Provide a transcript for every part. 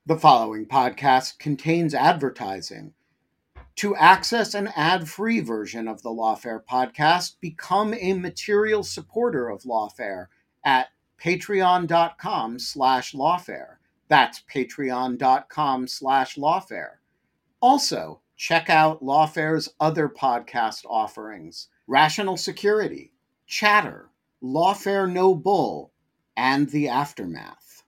The following podcast contains advertising. To access an ad-free version of the Lawfare podcast, become a material supporter of Lawfare at patreon.com/lawfare. That's patreon.com/lawfare. Also, check out Lawfare's other podcast offerings: Rational Security, Chatter, Lawfare No Bull, and The Aftermath.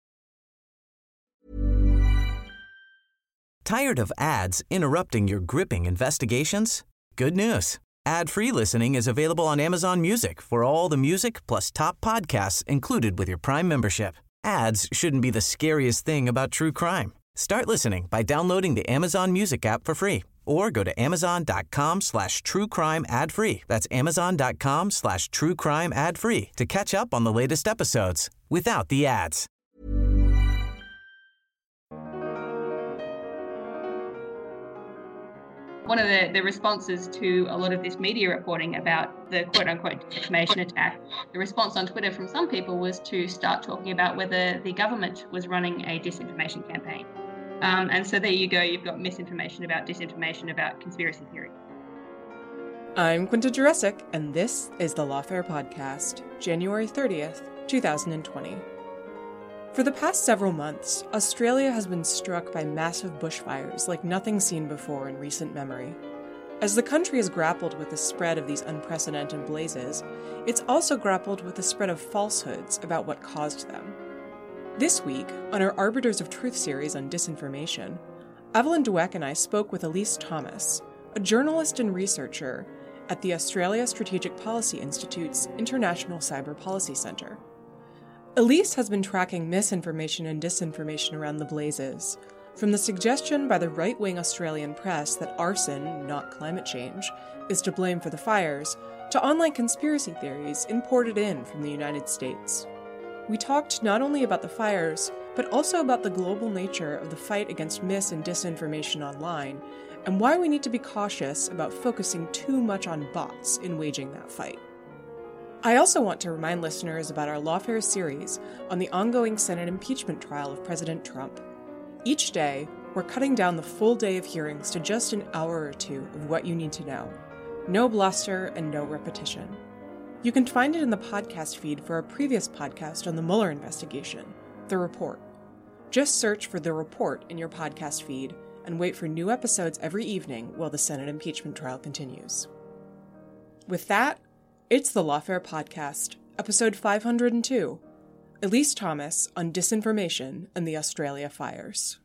Tired of ads interrupting your gripping investigations? Good news. Ad-free listening is available on Amazon Music for all the music plus top podcasts included with your Prime membership. Ads shouldn't be the scariest thing about true crime. Start listening by downloading the Amazon Music app for free or go to amazon.com/truecrime ad-free. That's amazon.com/truecrime ad-free to catch up on the latest episodes without the ads. One of the responses to a lot of this media reporting about the quote-unquote disinformation attack, the response on Twitter from some people was to start talking about whether the government was running a disinformation campaign. And so there you go, you've got misinformation about disinformation about conspiracy theory. I'm Quinta Jurecic, and this is the Lawfare Podcast, January 30th, 2020. For the past several months, Australia has been struck by massive bushfires like nothing seen before in recent memory. As the country has grappled with the spread of these unprecedented blazes, it's also grappled with the spread of falsehoods about what caused them. This week, on our Arbiters of Truth series on disinformation, Evelyn Dweck and I spoke with Elise Thomas, a journalist and researcher at the Australia Strategic Policy Institute's International Cyber Policy Centre. Elise has been tracking misinformation and disinformation around the blazes, from the suggestion by the right-wing Australian press that arson, not climate change, is to blame for the fires, to online conspiracy theories imported in from the United States. We talked not only about the fires, but also about the global nature of the fight against mis- and disinformation online, and why we need to be cautious about focusing too much on bots in waging that fight. I also want to remind listeners about our Lawfare series on the ongoing Senate impeachment trial of President Trump. Each day, we're cutting down the full day of hearings to just an hour or two of what you need to know. No bluster and no repetition. You can find it in the podcast feed for our previous podcast on the Mueller investigation, The Report. Just search for The Report in your podcast feed and wait for new episodes every evening while the Senate impeachment trial continues. With that, it's the Lawfare Podcast, episode 502, Elise Thomas on disinformation and the Australia fires.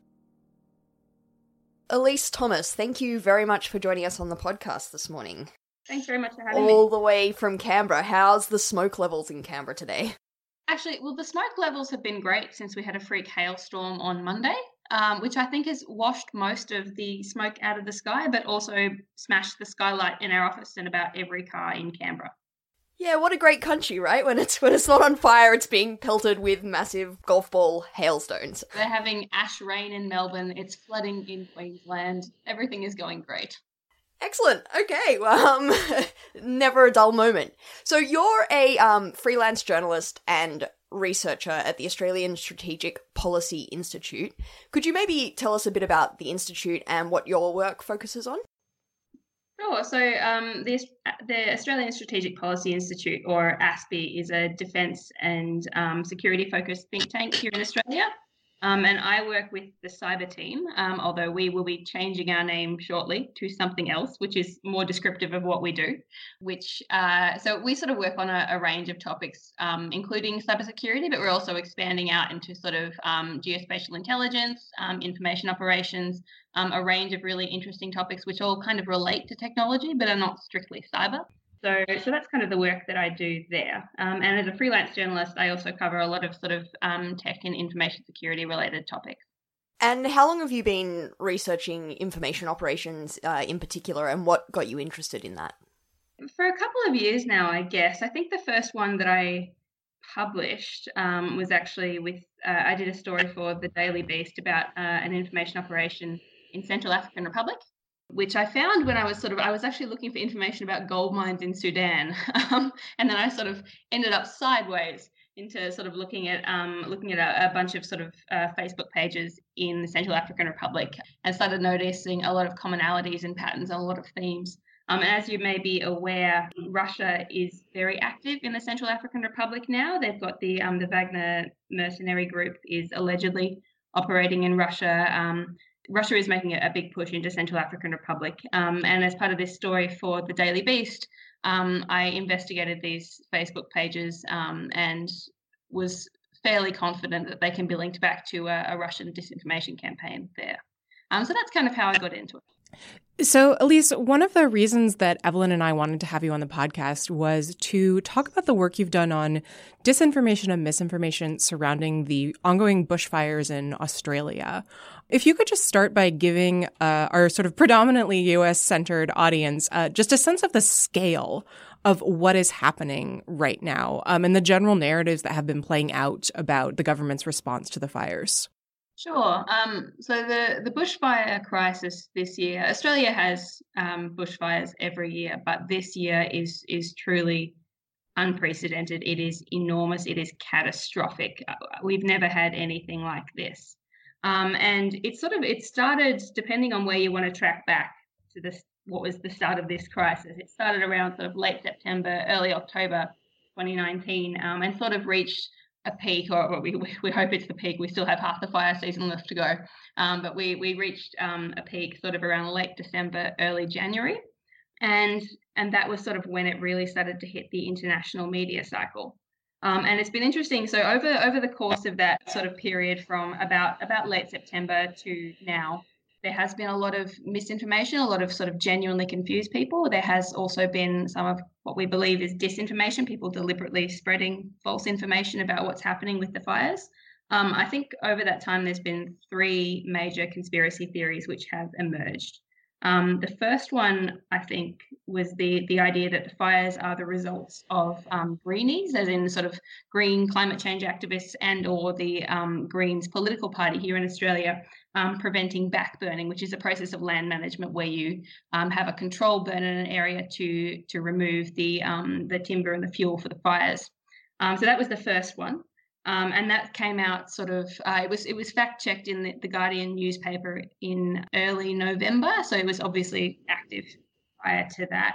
Elise Thomas, thank you very much for joining us on the podcast this morning. Thanks very much for having me. All the way from Canberra. How's the smoke levels in Canberra today? Actually, well, the smoke levels have been great since we had a freak hailstorm on Monday, which I think has washed most of the smoke out of the sky, but also smashed the skylight in our office and about every car in Canberra. Yeah, what a great country, right? When it's not on fire, it's being pelted with massive golf ball hailstones. They're having ash rain in Melbourne. It's flooding in Queensland. Everything is going great. Excellent. Okay. Well, never a dull moment. So you're a freelance journalist and researcher at the Australian Strategic Policy Institute. Could you maybe tell us a bit about the institute and what your work focuses on? Sure. So the Australian Strategic Policy Institute, or ASPI, is a defence and security-focused think tank here in Australia. And I work with the cyber team, although we will be changing our name shortly to something else, which is more descriptive of what we do. So we sort of work on a range of topics, including cybersecurity, but we're also expanding out into sort of geospatial intelligence, information operations, a range of really interesting topics which all kind of relate to technology, but are not strictly cyber. So that's kind of the work that I do there. And as a freelance journalist, I also cover a lot of sort of tech and information security related topics. And how long have you been researching information operations in particular, and what got you interested in that? For a couple of years now, I guess. I think the first one that I published was actually with, I did a story for the Daily Beast about an information operation in Central African Republic, which I found when I was actually looking for information about gold mines in Sudan. And then I sort of ended up sideways into sort of looking at a bunch of sort of Facebook pages in the Central African Republic, and started noticing a lot of commonalities and patterns and a lot of themes. As you may be aware, Russia is very active in the Central African Republic now. They've got the Wagner mercenary group is allegedly operating in Russia. Russia is making a big push into Central African Republic. And as part of this story for the Daily Beast, I investigated these Facebook pages and was fairly confident that they can be linked back to a Russian disinformation campaign there. So that's kind of how I got into it. So, Elise, one of the reasons that Evelyn and I wanted to have you on the podcast was to talk about the work you've done on disinformation and misinformation surrounding the ongoing bushfires in Australia. If you could just start by giving our sort of predominantly US-centered audience just a sense of the scale of what is happening right now and the general narratives that have been playing out about the government's response to the fires. Sure. So the bushfire crisis this year, Australia has bushfires every year, but this year is truly unprecedented. It is enormous. It is catastrophic. We've never had anything like this. And it started, depending on where you want to track back to this, what was the start of this crisis. It started around sort of late September, early October 2019, and sort of reached a peak, or we hope it's the peak. We still have half the fire season left to go, but we reached a peak sort of around late December, early January, and that was sort of when it really started to hit the international media cycle. And it's been interesting. So over the course of that sort of period from about late September to now, there has been a lot of misinformation, a lot of sort of genuinely confused people. There has also been some of what we believe is disinformation, people deliberately spreading false information about what's happening with the fires. I think over that time, there's been three major conspiracy theories which have emerged. The first one, I think, was the idea that the fires are the results of greenies, as in sort of green climate change activists and or the Greens political party here in Australia, preventing backburning, which is a process of land management where you have a controlled burn in an area to remove the timber and the fuel for the fires. So that was the first one. And that came out sort of, it was fact checked in the Guardian newspaper in early November. So it was obviously active prior to that.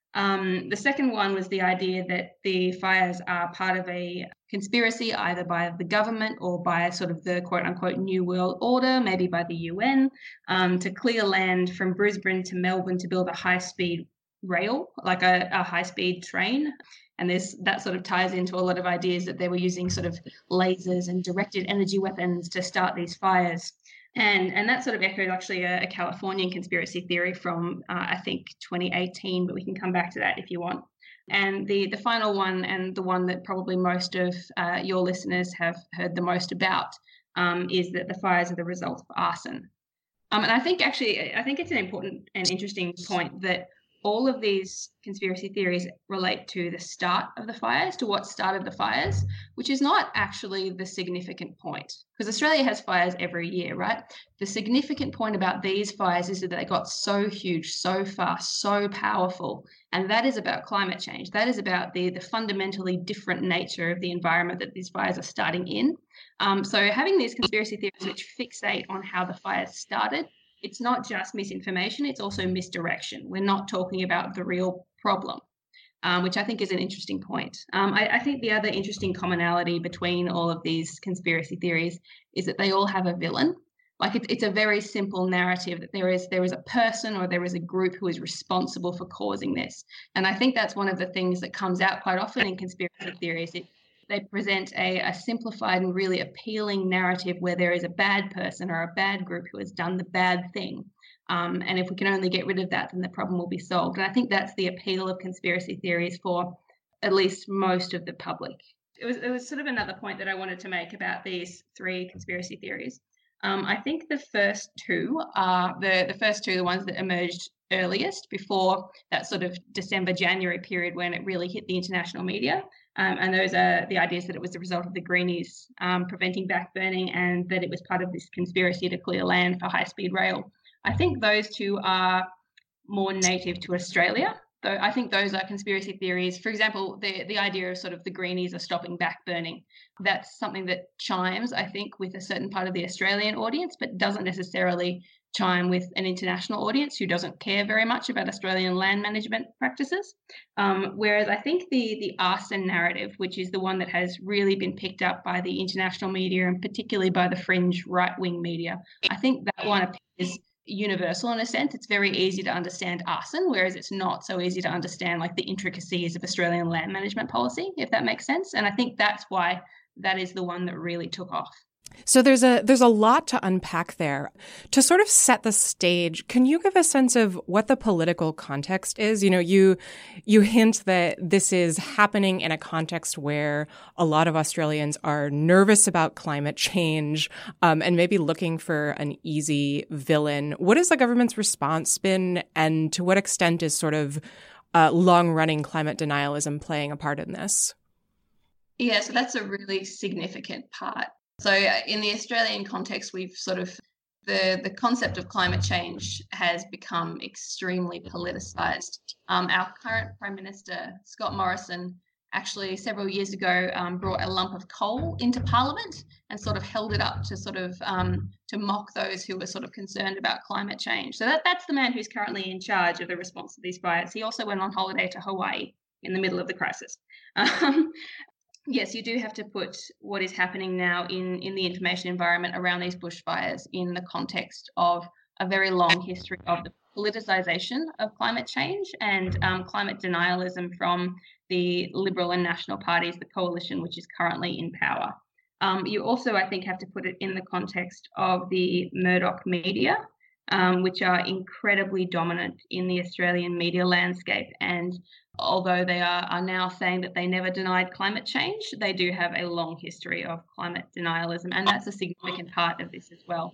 The second one was the idea that the fires are part of a conspiracy, either by the government or by sort of the quote unquote New World Order, maybe by the UN, to clear land from Brisbane to Melbourne to build a high-speed rail, like a high-speed train. And that sort of ties into a lot of ideas that they were using sort of lasers and directed energy weapons to start these fires. And that sort of echoed actually a Californian conspiracy theory from, I think, 2018, but we can come back to that if you want. And the final one, and the one that probably most of your listeners have heard the most about, is that the fires are the result of arson. And I think it's an important and interesting point that all of these conspiracy theories relate to the start of the fires, to what started the fires, which is not actually the significant point, because Australia has fires every year, right? The significant point about these fires is that they got so huge, so fast, so powerful, and that is about climate change. That is about the fundamentally different nature of the environment that these fires are starting in. So having these conspiracy theories which fixate on how the fires started, it's not just misinformation, it's also misdirection. We're not talking about the real problem, which I think is an interesting point. I think the other interesting commonality between all of these conspiracy theories is that they all have a villain. Like it's a very simple narrative that there is a person or there is a group who is responsible for causing this. And I think that's one of the things that comes out quite often in conspiracy theories. They present a simplified and really appealing narrative where there is a bad person or a bad group who has done the bad thing. And if we can only get rid of that, then the problem will be solved. And I think that's the appeal of conspiracy theories for at least most of the public. It was sort of another point that I wanted to make about these three conspiracy theories. I think the first two are the ones that emerged earliest before that sort of December, January period when it really hit the international media. And those are the ideas that it was the result of the greenies preventing backburning and that it was part of this conspiracy to clear land for high-speed rail. I think those two are more native to Australia. I think those are conspiracy theories. For example, the idea of sort of the greenies are stopping back burning. That's something that chimes, I think, with a certain part of the Australian audience, but doesn't necessarily chime with an international audience who doesn't care very much about Australian land management practices. Whereas I think the arson narrative, which is the one that has really been picked up by the international media and particularly by the fringe right-wing media, I think that one appears universal in a sense. It's very easy to understand arson, whereas it's not so easy to understand like the intricacies of Australian land management policy, if that makes sense. And I think that's why that is the one that really took off. So there's a lot to unpack there. To sort of set the stage, can you give a sense of what the political context is? You know, you hint that this is happening in a context where a lot of Australians are nervous about climate change, and maybe looking for an easy villain. What has the government's response been, and to what extent is sort of long-running climate denialism playing a part in this? Yeah, so that's a really significant part. So in the Australian context, we've sort of, the concept of climate change has become extremely politicised. Our current Prime Minister, Scott Morrison, actually several years ago brought a lump of coal into Parliament and sort of held it up to sort of to mock those who were sort of concerned about climate change. So that's the man who's currently in charge of the response to these fires. He also went on holiday to Hawaii in the middle of the crisis. Yes, you do have to put what is happening now in the information environment around these bushfires in the context of a very long history of the politicisation of climate change and climate denialism from the Liberal and National parties, the coalition which is currently in power. You also, I think, have to put it in the context of the Murdoch media, which are incredibly dominant in the Australian media landscape. And although they are now saying that they never denied climate change, they do have a long history of climate denialism, and that's a significant part of this as well.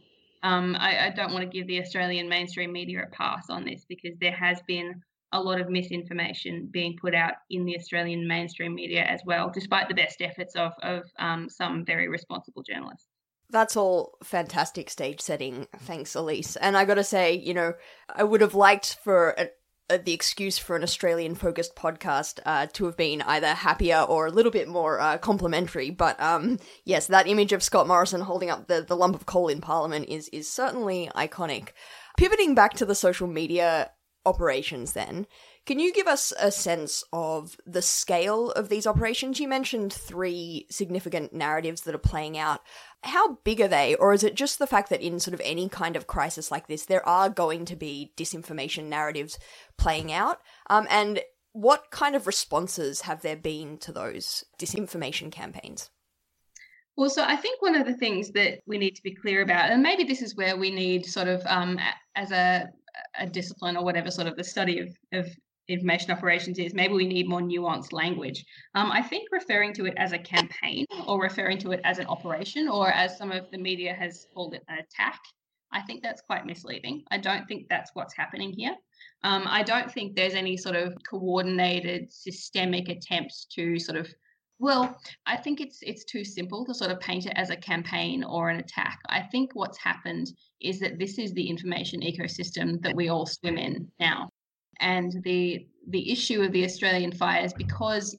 I don't want to give the Australian mainstream media a pass on this because there has been a lot of misinformation being put out in the Australian mainstream media as well, despite the best efforts of some very responsible journalists. That's all fantastic stage setting. Thanks, Elise. And I gotta say, you know, I would have liked for the excuse for an Australian-focused podcast to have been either happier or a little bit more complimentary. But yes, that image of Scott Morrison holding up the lump of coal in Parliament is certainly iconic. Pivoting back to the social media operations then, can you give us a sense of the scale of these operations? You mentioned 3 significant narratives that are playing out. How big are they? Or is it just the fact that in sort of any kind of crisis like this, there are going to be disinformation narratives playing out? And what kind of responses have there been to those disinformation campaigns? Well, so I think one of the things that we need to be clear about, and maybe this is where we need sort of as a discipline or whatever sort of the study of information operations is, maybe we need more nuanced language. I think referring to it as a campaign or referring to it as an operation, or as some of the media has called it, an attack, I think that's quite misleading. I don't think that's what's happening here. I don't think there's any sort of coordinated systemic attempts to sort of, well, I think it's too simple to sort of paint it as a campaign or an attack. I think what's happened is that this is the information ecosystem that we all swim in now. And the issue of the Australian fires, because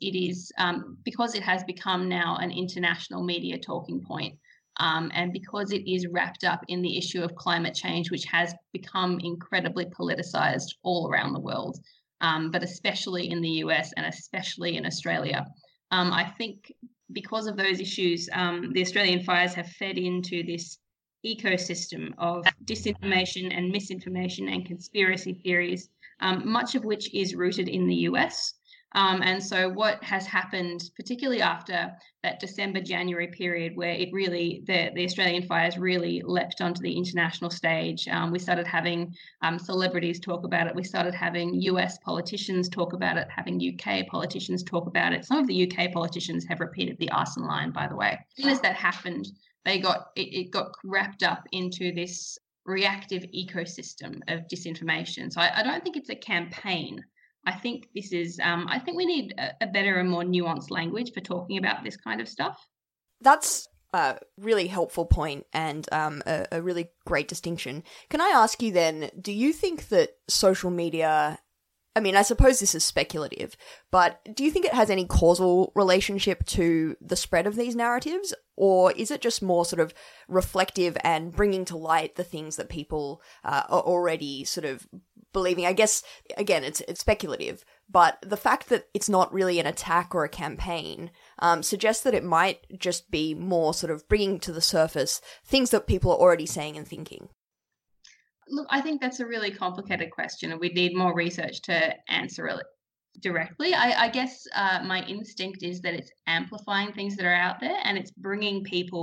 it has become now an international media talking point, and because it is wrapped up in the issue of climate change, which has become incredibly politicised all around the world, but especially in the US and especially in Australia. I think because of those issues, the Australian fires have fed into this ecosystem of disinformation and misinformation and conspiracy theories, much of which is rooted in the US. And so what has happened, particularly after that December-January period where it really, the Australian fires really leapt onto the international stage, we started having celebrities talk about it. We started having US politicians talk about it, having UK politicians talk about it. Some of the UK politicians have repeated the arson line, by the way. As soon as that happened, it got wrapped up into this reactive ecosystem of disinformation. So I don't think it's a campaign. I think this is, I think we need a better and more nuanced language for talking about this kind of stuff. That's a really helpful point and a really great distinction. Can I ask you then, do you think that social media, I mean, I suppose this is speculative, but do you think it has any causal relationship to the spread of these narratives? Or is it just more sort of reflective and bringing to light the things that people are already sort of believing? I guess, again, it's speculative, but the fact that it's not really an attack or a campaign suggests that it might just be more sort of bringing to the surface things that people are already saying and thinking. Look, I think that's a really complicated question, and we need more research to answer it directly. I guess my instinct is that it's amplifying things that are out there, and it's bringing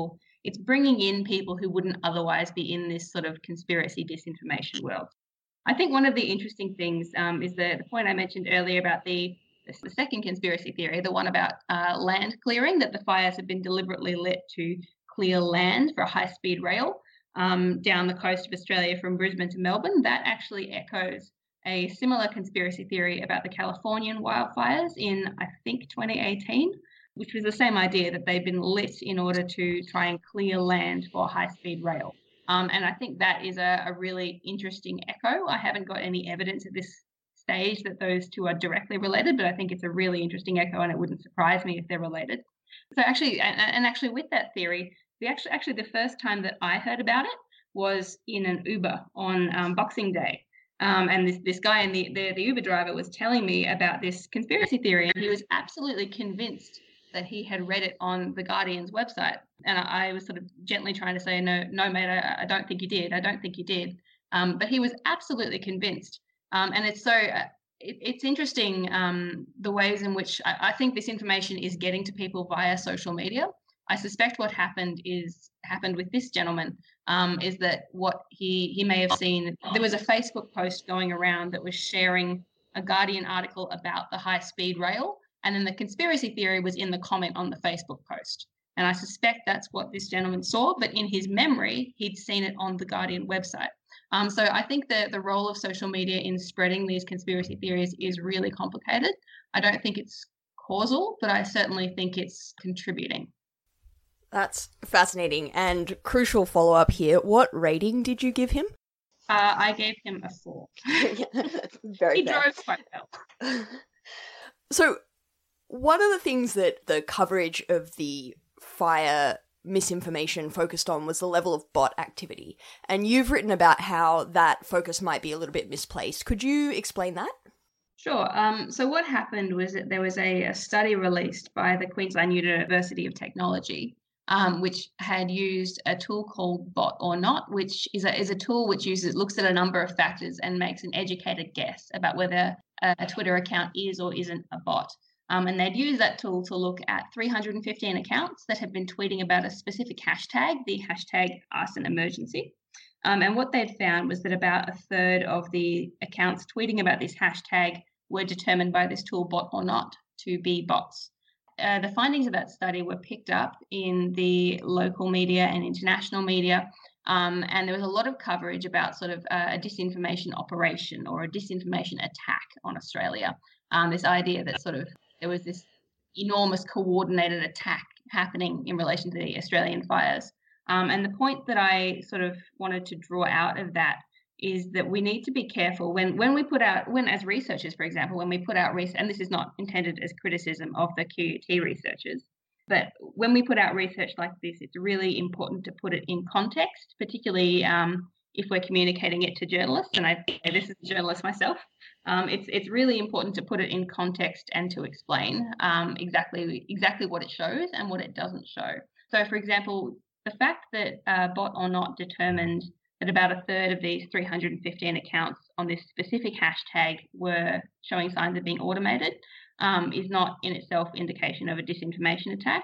in people who wouldn't otherwise be in this sort of conspiracy disinformation world. I think one of the interesting things is the point I mentioned earlier about the second conspiracy theory, the one about land clearing, that the fires have been deliberately lit to clear land for a high-speed rail down the coast of Australia from Brisbane to Melbourne. That actually echoes a similar conspiracy theory about the Californian wildfires in, I think, 2018, which was the same idea that they've been lit in order to try and clear land for high-speed rail. And I think that is a really interesting echo. I haven't got any evidence at this stage that those two are directly related, but I think it's a really interesting echo, and it wouldn't surprise me if they're related. So actually, and actually with that theory, the first time that I heard about it was in an Uber on Boxing Day. And this guy and the Uber driver was telling me about this conspiracy theory, and he was absolutely convinced that he had read it on The Guardian's website. And I was sort of gently trying to say, no, mate, I don't think you did. I don't think you did. But he was absolutely convinced. And it's so it's interesting the ways in which I think this information is getting to people via social media. I suspect what happened with this gentleman is that what he may have seen, there was a Facebook post going around that was sharing a Guardian article about the high-speed rail, and then the conspiracy theory was in the comment on the Facebook post. And I suspect that's what this gentleman saw, but in his memory, he'd seen it on the Guardian website. So I think the role of social media in spreading these conspiracy theories is really complicated. I don't think it's causal, but I certainly think it's contributing. That's fascinating. And crucial follow-up here, what rating did you give him? I gave him a 4. Very He drove quite well. So one of the things that the coverage of the fire misinformation focused on was the level of bot activity. And you've written about how that focus might be a little bit misplaced. Could you explain that? Sure. So what happened was that there was a study released by the Queensland University of Technology, which had used a tool called Bot or Not, which is a tool which looks at a number of factors and makes an educated guess about whether a Twitter account is or isn't a bot. And they'd use that tool to look at 315 accounts that had been tweeting about a specific hashtag, the hashtag #ArsenEmergency. And what they'd found was that about a third of the accounts tweeting about this hashtag were determined by this tool, Bot or Not, to be bots. The findings of that study were picked up in the local media and international media, and there was a lot of coverage about sort of a disinformation operation or a disinformation attack on Australia. This idea that sort of there was this enormous coordinated attack happening in relation to the Australian fires. And the point that I sort of wanted to draw out of that is that we need to be careful when as researchers, for example, when we put out research, and this is not intended as criticism of the QUT researchers, but when we put out research like this, it's really important to put it in context, particularly if we're communicating it to journalists, and this is a journalist myself. It's really important to put it in context and to explain exactly what it shows and what it doesn't show. So, for example, the fact that Bot or Not determined that about a third of these 315 accounts on this specific hashtag were showing signs of being automated is not in itself indication of a disinformation attack.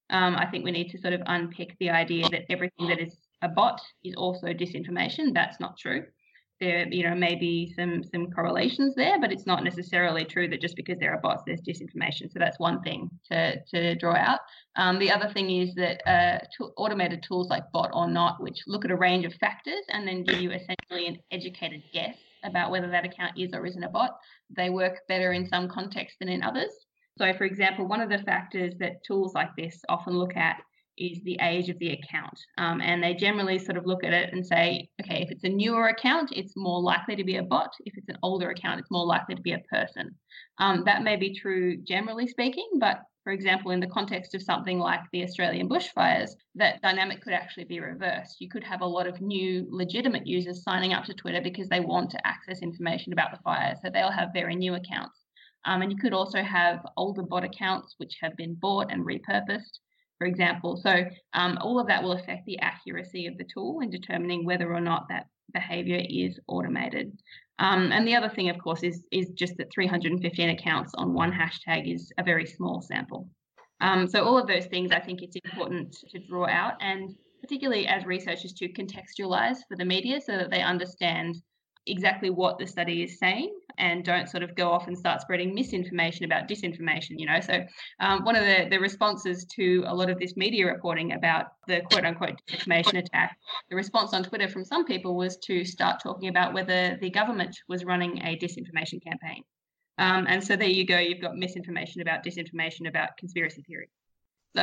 I think we need to sort of unpick the idea that everything that is a bot is also disinformation. That's not true. There, may be some correlations there, but it's not necessarily true that just because there are bots, there's disinformation. So that's one thing to draw out. The other thing is that automated tools like Bot or Not, which look at a range of factors and then give you essentially an educated guess about whether that account is or isn't a bot, they work better in some contexts than in others. So, for example, one of the factors that tools like this often look at is the age of the account. And they generally sort of look at it and say, okay, if it's a newer account, it's more likely to be a bot. If it's an older account, it's more likely to be a person. That may be true generally speaking, but for example, in the context of something like the Australian bushfires, that dynamic could actually be reversed. You could have a lot of new legitimate users signing up to Twitter because they want to access information about the fires. So they'll have very new accounts. And you could also have older bot accounts which have been bought and repurposed, for example. So all of that will affect the accuracy of the tool in determining whether or not that behavior is automated. And the other thing, of course, is just that 315 accounts on one hashtag is a very small sample. So all of those things, I think it's important to draw out, and particularly as researchers to contextualize for the media so that they understand exactly what the study is saying and don't sort of go off and start spreading misinformation about disinformation, So one of the responses to a lot of this media reporting about the quote unquote disinformation attack, the response on Twitter from some people was to start talking about whether the government was running a disinformation campaign. And so there you go, you've got misinformation about disinformation about conspiracy theory. So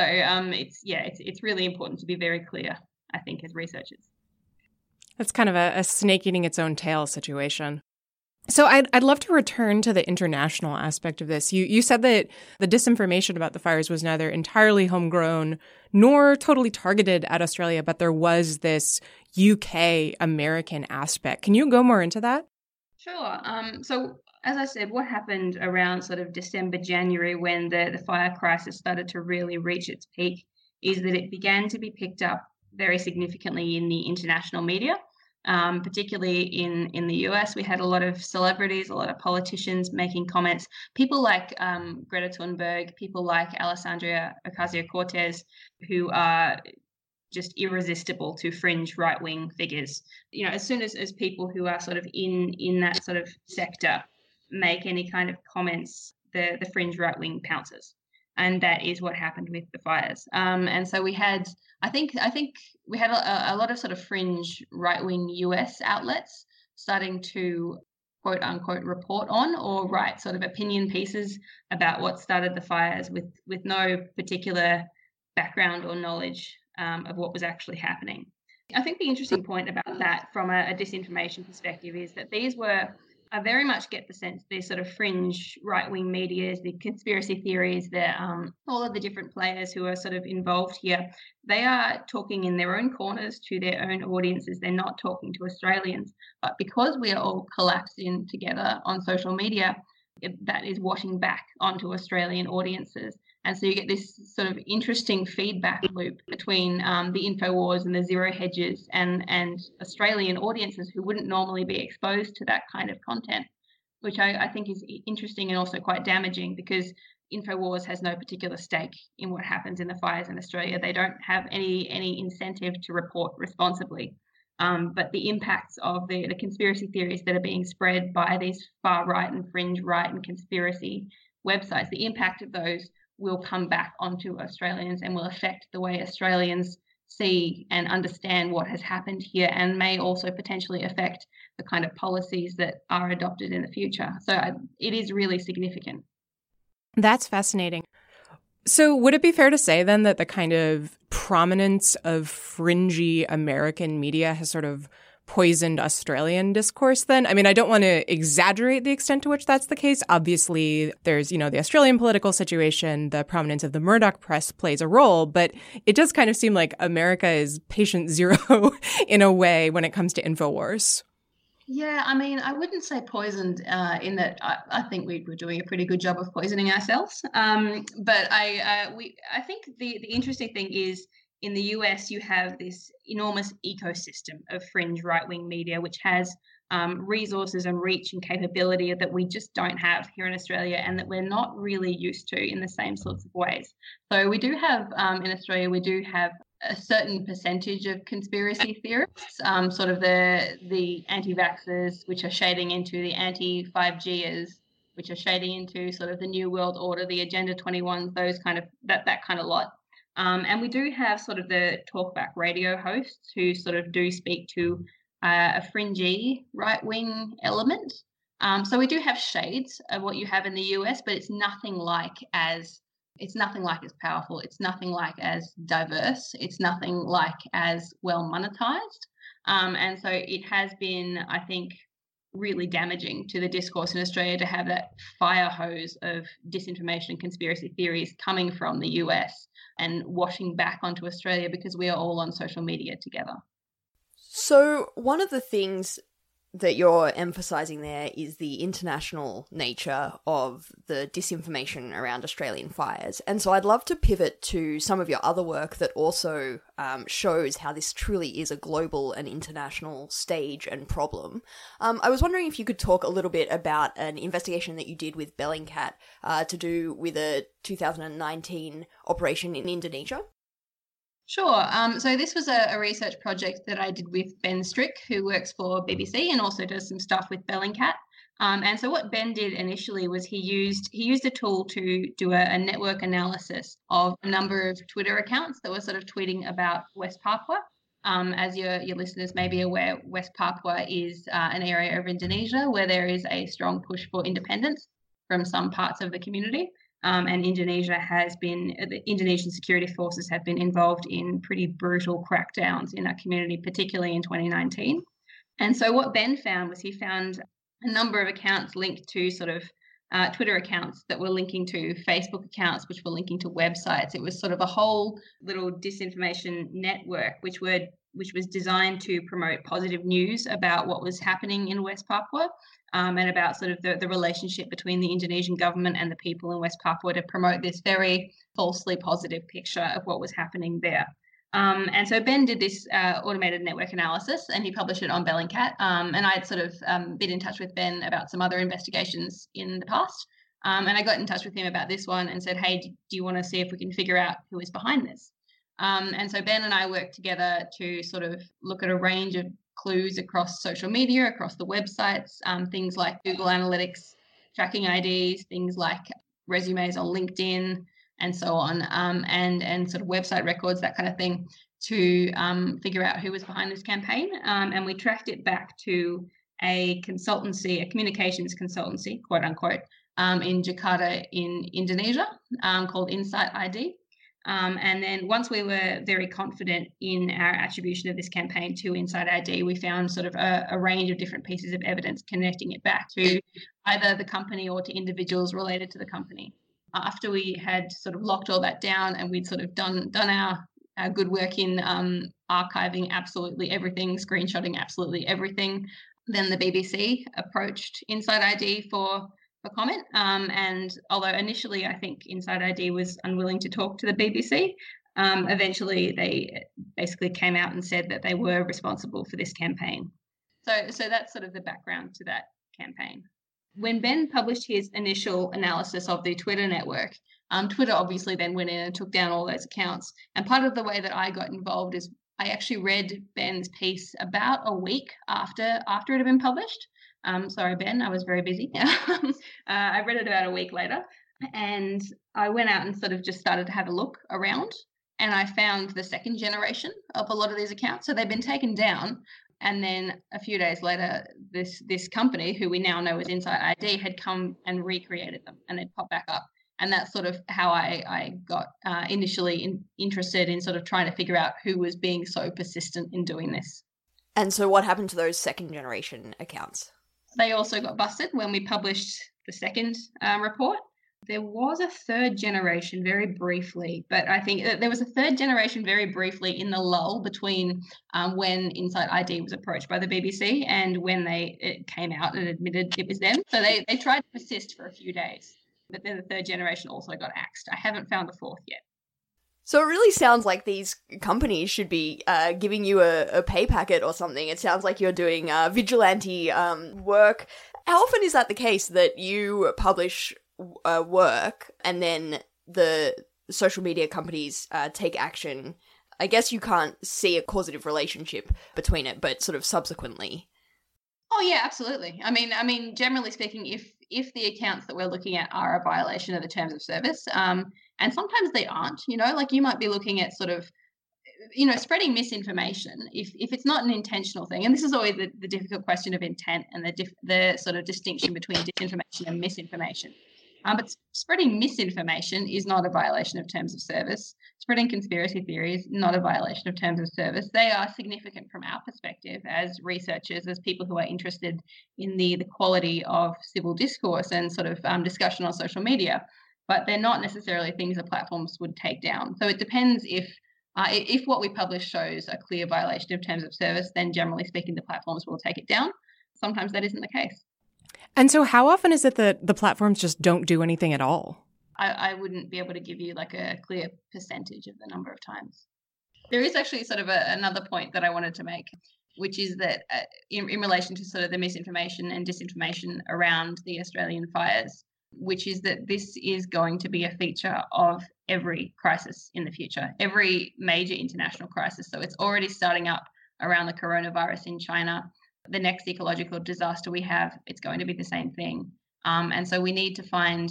it's really important to be very clear, I think, as researchers. It's kind of a snake eating its own tail situation. So I'd love to return to the international aspect of this. You said that the disinformation about the fires was neither entirely homegrown nor totally targeted at Australia, but there was this UK-American aspect. Can you go more into that? Sure. So as I said, what happened around sort of December, January, when the fire crisis started to really reach its peak, is that it began to be picked up very significantly in the international media, particularly in the US. We had a lot of celebrities, a lot of politicians making comments. People like Greta Thunberg, people like Alexandria Ocasio-Cortez, who are just irresistible to fringe right-wing figures. As soon as people who are sort of in that sort of sector make any kind of comments, the fringe right-wing pounces. And that is what happened with the fires. And so we had, I think we had a lot of sort of fringe right-wing US outlets starting to quote unquote report on or write sort of opinion pieces about what started the fires with no particular background or knowledge of what was actually happening. I think the interesting point about that from a disinformation perspective is that I very much get the sense these sort of fringe right-wing medias, the conspiracy theories, all of the different players who are sort of involved here, they are talking in their own corners to their own audiences. They're not talking to Australians. But because we are all collapsed in together on social media, that is washing back onto Australian audiences. And so you get this sort of interesting feedback loop between the InfoWars and the Zero Hedges and Australian audiences who wouldn't normally be exposed to that kind of content, which I think is interesting and also quite damaging because InfoWars has no particular stake in what happens in the fires in Australia. They don't have any incentive to report responsibly. But the impacts of the conspiracy theories that are being spread by these far right and fringe right and conspiracy websites, the impact of those will come back onto Australians and will affect the way Australians see and understand what has happened here and may also potentially affect the kind of policies that are adopted in the future. So it is really significant. That's fascinating. So would it be fair to say then that the kind of prominence of fringy American media has sort of poisoned Australian discourse then? I mean, I don't want to exaggerate the extent to which that's the case. Obviously, there's, the Australian political situation, the prominence of the Murdoch press plays a role, but it does kind of seem like America is patient zero in a way when it comes to InfoWars. Yeah, I mean, I wouldn't say poisoned in that I think we were doing a pretty good job of poisoning ourselves. But I think the interesting thing is in the US, you have this enormous ecosystem of fringe right-wing media, which has resources and reach and capability that we just don't have here in Australia and that we're not really used to in the same sorts of ways. So we do have, in Australia, we do have a certain percentage of conspiracy theorists, sort of the anti-vaxxers, which are shading into the anti-5Gers, which are shading into sort of the New World Order, the Agenda 21s, those kind of, that kind of lot. And we do have sort of the talkback radio hosts who sort of do speak to a fringy right-wing element. So we do have shades of what you have in the US, but it's nothing like as It's nothing like as powerful. It's nothing like as diverse. It's nothing like as well monetized. And so it has been, I think, really damaging to the discourse in Australia to have that fire hose of disinformation and conspiracy theories coming from the US and washing back onto Australia because we are all on social media together. So one of the things that you're emphasizing there is the international nature of the disinformation around Australian fires. And so I'd love to pivot to some of your other work that also shows how this truly is a global and international stage and problem. I was wondering if you could talk a little bit about an investigation that you did with Bellingcat to do with a 2019 operation in Indonesia. Sure. So this was a research project that I did with Ben Strick, who works for BBC and also does some stuff with Bellingcat. And so what Ben did initially was he used a tool to do a network analysis of a number of Twitter accounts that were sort of tweeting about West Papua. As your listeners may be aware, West Papua is an area of Indonesia where there is a strong push for independence from some parts of the community. And the Indonesian security forces have been involved in pretty brutal crackdowns in that community, particularly in 2019. And so what Ben found was he found a number of accounts linked to sort of Twitter accounts that were linking to Facebook accounts, which were linking to websites. It was sort of a whole little disinformation network, which was designed to promote positive news about what was happening in West Papua. And about sort of the relationship between the Indonesian government and the people in West Papua to promote this very falsely positive picture of what was happening there. And so Ben did this automated network analysis and he published it on Bellingcat. And I had sort of been in touch with Ben about some other investigations in the past. And I got in touch with him about this one and said, hey, do you want to see if we can figure out who is behind this? And so Ben and I worked together to sort of look at a range of clues across social media, across the websites, things like Google Analytics, tracking IDs, things like resumes on LinkedIn, and so on, and sort of website records, that kind of thing, to figure out who was behind this campaign. And we tracked it back to a consultancy, a communications consultancy, quote unquote, in Jakarta in Indonesia, called Insight ID. And then once we were very confident in our attribution of this campaign to Insight ID, we found sort of a range of different pieces of evidence connecting it back to either the company or to individuals related to the company. After we had sort of locked all that down and we'd sort of done our good work in archiving absolutely everything, screenshotting absolutely everything, then the BBC approached Insight ID for comment. And although initially I think Insight ID was unwilling to talk to the BBC, eventually they basically came out and said that they were responsible for this campaign. So that's sort of the background to that campaign. When Ben published his initial analysis of the Twitter network, Twitter obviously then went in and took down all those accounts. And part of the way that I got involved is I actually read Ben's piece about a week after it had been published. Sorry, Ben, I was very busy. I read it about a week later and I went out and sort of just started to have a look around and I found the second generation of a lot of these accounts. So they've been taken down. And then a few days later, this company, who we now know as Insight ID, had come and recreated them and they'd pop back up. And that's sort of how I got initially interested in sort of trying to figure out who was being so persistent in doing this. And so what happened to those second generation accounts? They also got busted when we published the second report. There was a third generation very briefly, but I think there was a third generation very briefly in the lull between when Insight ID was approached by the BBC and when it came out and admitted it was them. So they tried to persist for a few days, but then the third generation also got axed. I haven't found the fourth yet. So it really sounds like these companies should be giving you a pay packet or something. It sounds like you're doing vigilante work. How often is that the case that you publish work and then the social media companies take action? I guess you can't see a causative relationship between it, but sort of subsequently. Oh yeah, absolutely. I mean, generally speaking, if the accounts that we're looking at are a violation of the terms of service, and sometimes they aren't, like you might be looking at sort of, spreading misinformation if it's not an intentional thing. And this is always the difficult question of intent and the sort of distinction between disinformation and misinformation. But spreading misinformation is not a violation of terms of service. Spreading conspiracy theories, not a violation of terms of service. They are significant from our perspective as researchers, as people who are interested in the quality of civil discourse and sort of discussion on social media. But they're not necessarily things that platforms would take down. So it depends if what we publish shows a clear violation of terms of service, then generally speaking, the platforms will take it down. Sometimes that isn't the case. And so how often is it that the platforms just don't do anything at all? I wouldn't be able to give you like a clear percentage of the number of times. There is actually sort of another point that I wanted to make, which is that in relation to sort of the misinformation and disinformation around the Australian fires, which is that this is going to be a feature of every crisis in the future, every major international crisis. So it's already starting up around the coronavirus in China. The next ecological disaster we have, it's going to be the same thing. And so we need to find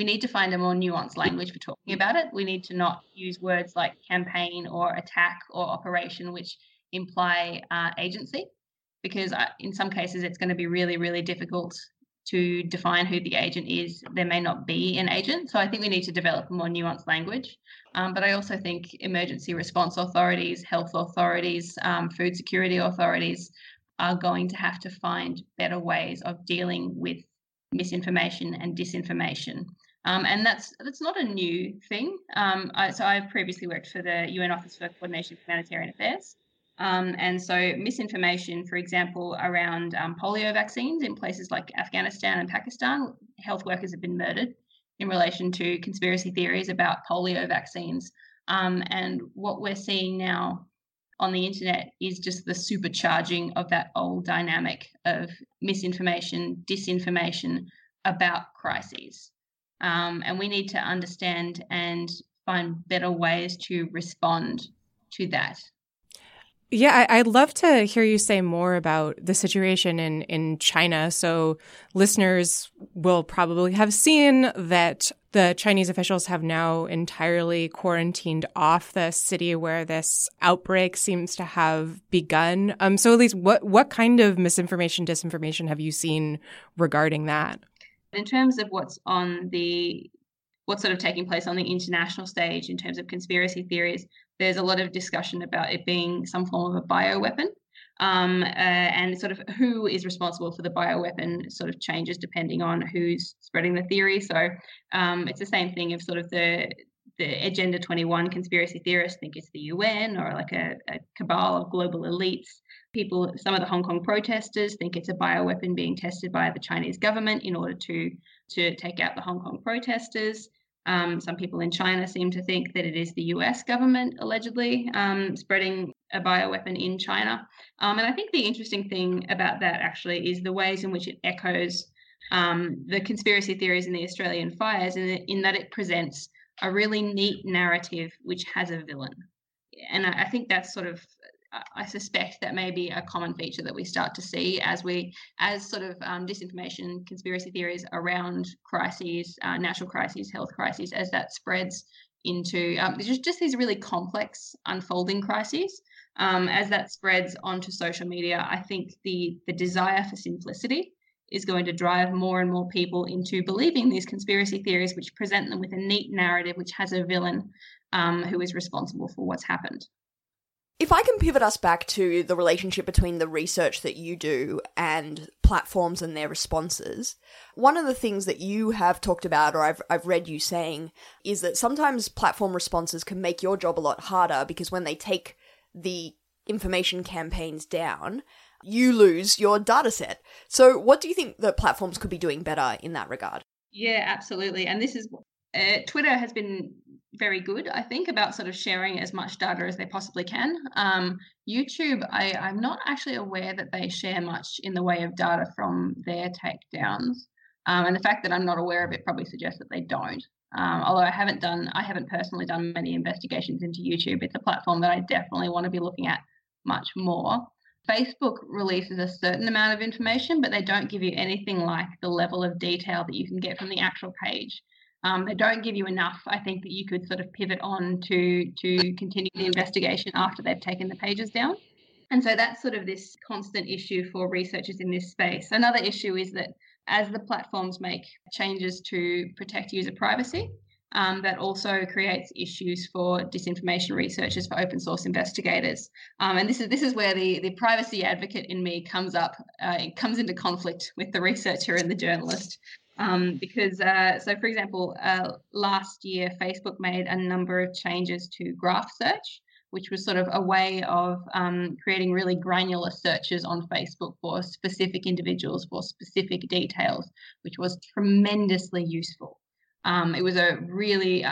a more nuanced language for talking about it. We need to not use words like campaign or attack or operation, which imply agency, because in some cases it's going to be really, really difficult to define who the agent is. There may not be an agent. So I think we need to develop a more nuanced language. But I also think emergency response authorities, health authorities, food security authorities are going to have to find better ways of dealing with misinformation and disinformation. And that's not a new thing. So I've previously worked for the UN Office for Coordination of Humanitarian Affairs. And so misinformation, for example, around polio vaccines in places like Afghanistan and Pakistan, health workers have been murdered in relation to conspiracy theories about polio vaccines. And what we're seeing now on the internet is just the supercharging of that old dynamic of misinformation, disinformation about crises. And we need to understand and find better ways to respond to that. Yeah, I'd love to hear you say more about the situation in China. So listeners will probably have seen that the Chinese officials have now entirely quarantined off the city where this outbreak seems to have begun. So Elise, what kind of misinformation, disinformation have you seen regarding that? In terms of what's sort of taking place on the international stage in terms of conspiracy theories, there's a lot of discussion about it being some form of a bioweapon, and sort of who is responsible for the bioweapon sort of changes depending on who's spreading the theory. So it's the same thing of sort of the Agenda 21 conspiracy theorists think it's the UN or like a cabal of global elites. Some of the Hong Kong protesters think it's a bioweapon being tested by the Chinese government in order to take out the Hong Kong protesters. Some people in China seem to think that it is the US government allegedly spreading a bioweapon in China. And I think the interesting thing about that actually is the ways in which it echoes the conspiracy theories in the Australian fires in that it presents a really neat narrative which has a villain. And I think that's sort of, I suspect that may be a common feature that we start to see as sort of disinformation, conspiracy theories around crises, natural crises, health crises, as that spreads into just these really complex unfolding crises. As that spreads onto social media, I think the desire for simplicity is going to drive more and more people into believing these conspiracy theories, which present them with a neat narrative, which has a villain who is responsible for what's happened. If I can pivot us back to the relationship between the research that you do and platforms and their responses, one of the things that you have talked about, or I've read you saying, is that sometimes platform responses can make your job a lot harder because when they take the information campaigns down, you lose your data set. So what do you think that platforms could be doing better in that regard? Yeah, absolutely. And this is Twitter has been very good, I think, about sort of sharing as much data as they possibly can. YouTube, I'm not actually aware that they share much in the way of data from their takedowns. And the fact that I'm not aware of it probably suggests that they don't. Although I haven't personally done many investigations into YouTube. It's a platform that I definitely want to be looking at much more. Facebook releases a certain amount of information, but they don't give you anything like the level of detail that you can get from the actual page. They don't give you enough, I think, that you could sort of pivot on to continue the investigation after they've taken the pages down. And so that's sort of this constant issue for researchers in this space. Another issue is that as the platforms make changes to protect user privacy, that also creates issues for disinformation researchers, for open source investigators. And this is where the privacy advocate in me comes up. It comes into conflict with the researcher and the journalist. Because, for example, last year, Facebook made a number of changes to graph search, which was sort of a way of creating really granular searches on Facebook for specific individuals, for specific details, which was tremendously useful. It was a really,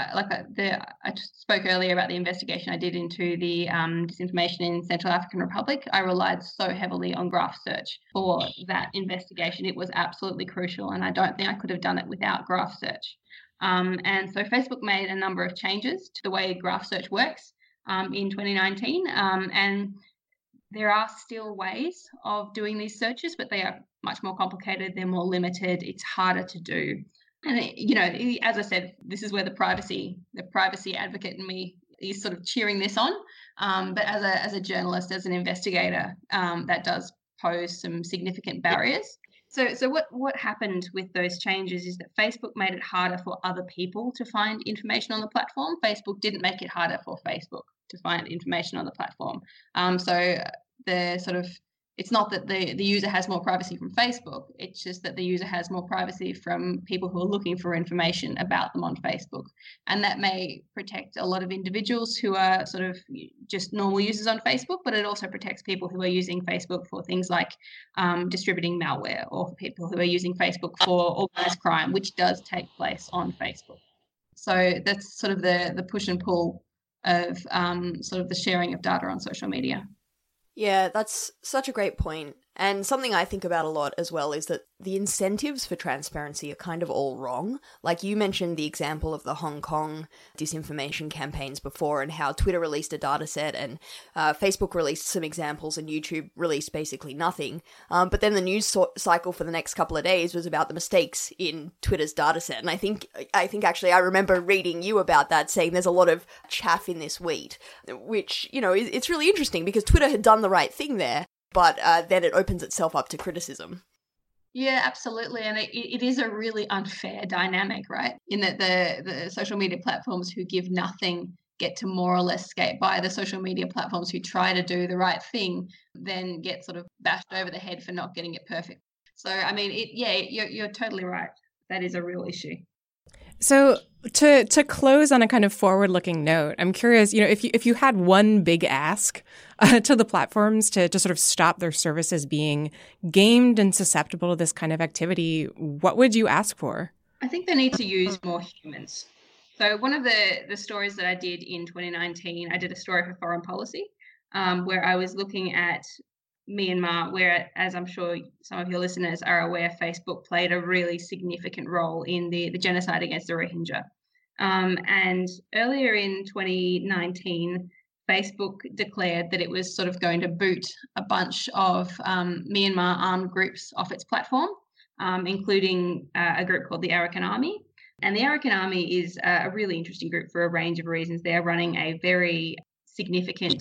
I spoke earlier about the investigation I did into the disinformation in Central African Republic. I relied so heavily on graph search for that investigation. It was absolutely crucial, and I don't think I could have done it without graph search. And so Facebook made a number of changes to the way graph search works in 2019. And there are still ways of doing these searches, but they are much more complicated. They're more limited. It's harder to do. And, as I said, this is where the privacy advocate in me is sort of cheering this on. But as a journalist, as an investigator, that does pose some significant barriers. So what happened with those changes is that Facebook made it harder for other people to find information on the platform. Facebook didn't make it harder for Facebook to find information on the platform. So the sort of, it's not that the user has more privacy from Facebook, it's just that the user has more privacy from people who are looking for information about them on Facebook. And that may protect a lot of individuals who are sort of just normal users on Facebook, but it also protects people who are using Facebook for things like distributing malware, or for people who are using Facebook for organized crime, which does take place on Facebook. So that's sort of the push and pull of sort of the sharing of data on social media. Yeah, that's such a great point. And something I think about a lot as well is that the incentives for transparency are kind of all wrong. Like you mentioned the example of the Hong Kong disinformation campaigns before, and how Twitter released a data set and Facebook released some examples and YouTube released basically nothing. But then the news cycle for the next couple of days was about the mistakes in Twitter's data set. And I think actually I remember reading you about that, saying there's a lot of chaff in this wheat, which, it's really interesting because Twitter had done the right thing there. But then it opens itself up to criticism. Yeah, absolutely. And it is a really unfair dynamic, right? In that the social media platforms who give nothing get to more or less skate by. The social media platforms who try to do the right thing then get sort of bashed over the head for not getting it perfect. So, I mean, you're totally right. That is a real issue. So to close on a kind of forward-looking note, I'm curious, if you had one big ask to the platforms to sort of stop their services being gamed and susceptible to this kind of activity, what would you ask for? I think they need to use more humans. So one of the stories that I did in 2019, I did a story for Foreign Policy, where I was looking at Myanmar, where, as I'm sure some of your listeners are aware, Facebook played a really significant role in the genocide against the Rohingya. And earlier in 2019, Facebook declared that it was sort of going to boot a bunch of Myanmar armed groups off its platform, including a group called the Arakan Army. And the Arakan Army is a really interesting group for a range of reasons. They're running a very significant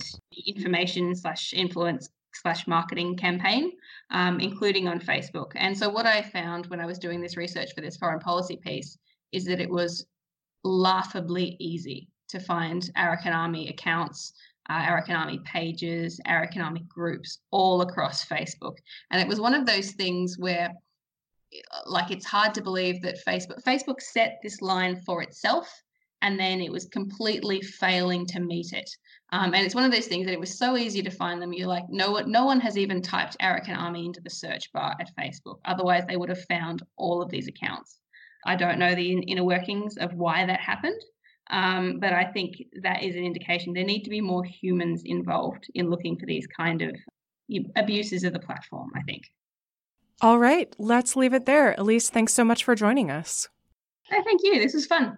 information/influence/marketing campaign, including on Facebook. And so what I found when I was doing this research for this foreign policy piece is that it was laughably easy to find Arakan Army accounts, Arakan Army pages, Arakan Army groups all across Facebook. And it was one of those things where, like, it's hard to believe that Facebook set this line for itself, and then it was completely failing to meet it. And it's one of those things that it was so easy to find them. You're like, no one has even typed Arakan Army into the search bar at Facebook. Otherwise, they would have found all of these accounts. I don't know the inner workings of why that happened, but I think that is an indication there need to be more humans involved in looking for these kind of abuses of the platform, I think. All right, let's leave it there. Elise, thanks so much for joining us. Oh, thank you. This was fun.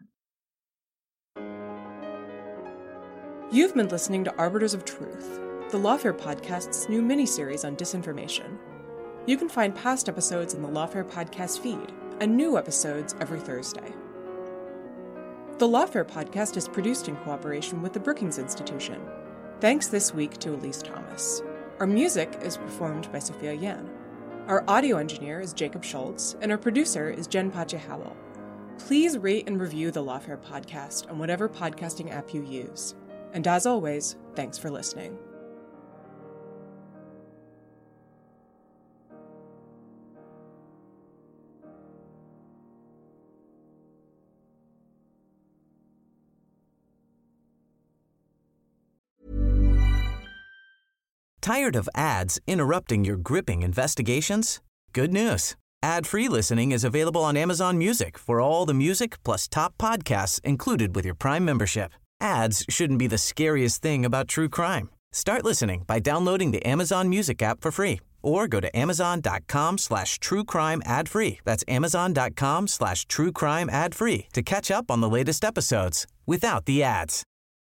You've been listening to Arbiters of Truth, the Lawfare podcast's new miniseries on disinformation. You can find past episodes in the Lawfare podcast feed, and new episodes every Thursday. The Lawfare podcast is produced in cooperation with the Brookings Institution. Thanks this week to Elise Thomas. Our music is performed by Sophia Yan. Our audio engineer is Jacob Schultz, and our producer is Jen Pache Howell. Please rate and review the Lawfare podcast on whatever podcasting app you use. And as always, thanks for listening. Tired of ads interrupting your gripping investigations? Good news. Ad-free listening is available on Amazon Music for all the music plus top podcasts included with your Prime membership. Ads shouldn't be the scariest thing about true crime. Start listening by downloading the Amazon Music app for free or go to amazon.com/truecrime ad-free. That's amazon.com/truecrime ad-free to catch up on the latest episodes without the ads.